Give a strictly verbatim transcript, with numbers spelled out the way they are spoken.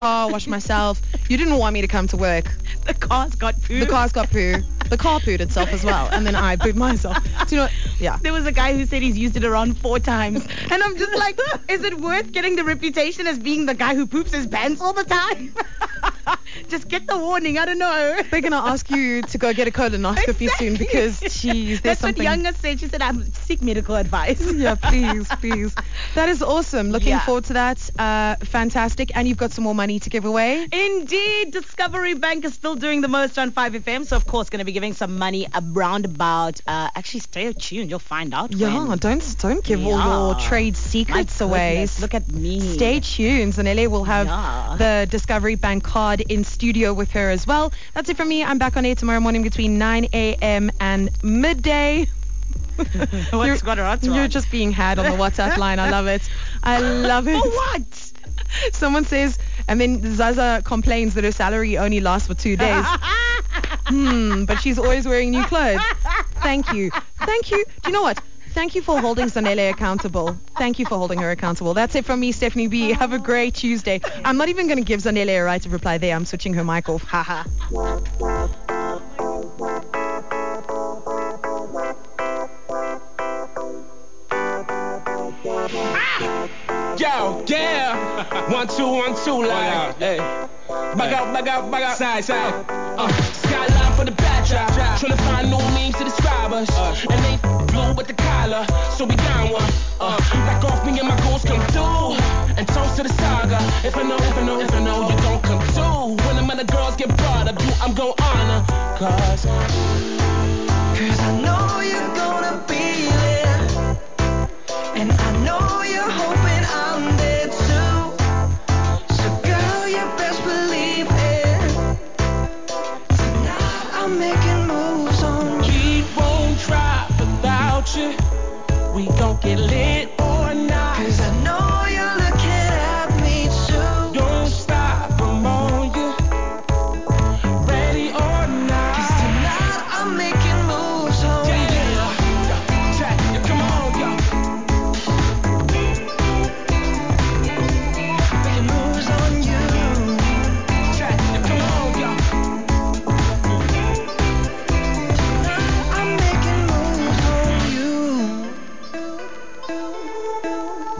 car, wash myself. You didn't want me to come to work. The car's got poo. The car's got poo. The car pooed itself as well, and then I pooed myself. Do you know? Yeah. There was a guy who said he's used it around four times, and I'm just like, is it worth getting the reputation as being the guy who poops his pants all the time? Just get the warning. I don't know. They're gonna ask you to go get a colonoscopy Exactly. soon because, geez, there's That's something. what Younger said. She said, "I'm seek medical advice." Yeah, please, please. That is awesome. Looking Yeah. forward to that. Uh, fantastic. And you've got some more money to give away. Indeed, Discovery Bank is still doing the most on five F M, so of course going to be giving some money around about. Uh, actually, stay tuned. You'll find out. Yeah, when. don't don't give all your Yeah. trade My secrets away. goodness, look at me. Stay tuned. Zanele will have Yeah. the Discovery Bank card in studio with her as well. That's it from me. I'm back on air tomorrow morning between nine a.m. and midday. What's you're, got her what's You're wrong? just being had on the WhatsApp line. I love it. I love it. For what? Someone says, and then Zaza complains that her salary only lasts for two days. Hmm, but she's always wearing new clothes. Thank you. Thank you. Do you know what? Thank you for holding Zanele accountable. Thank you for holding her accountable. That's it from me, Stephanie B. Have a great Tuesday. I'm not even going to give Zanele a right to reply there. I'm switching her mic off. Haha. Yo, yeah. One, two, one, two, like, hey. Bug out, bug out, bug out. Side, side. Uh, skyline for the backdrop. Tryna find new memes to describe us. And they blue with the collar, so we down one. Uh, knock off me and my goals come through. And toast to the saga. If I know, if I know, if I know, you gon' come through. When the other girls get brought up, you I'm gon' honor. Cause, Cause I know you're gonna be there. And I know you're hoping I'm there too. So girl, you best believe it. Tonight I'm making moves on you. we won't drop without you. We gon' get lit or not. Cause I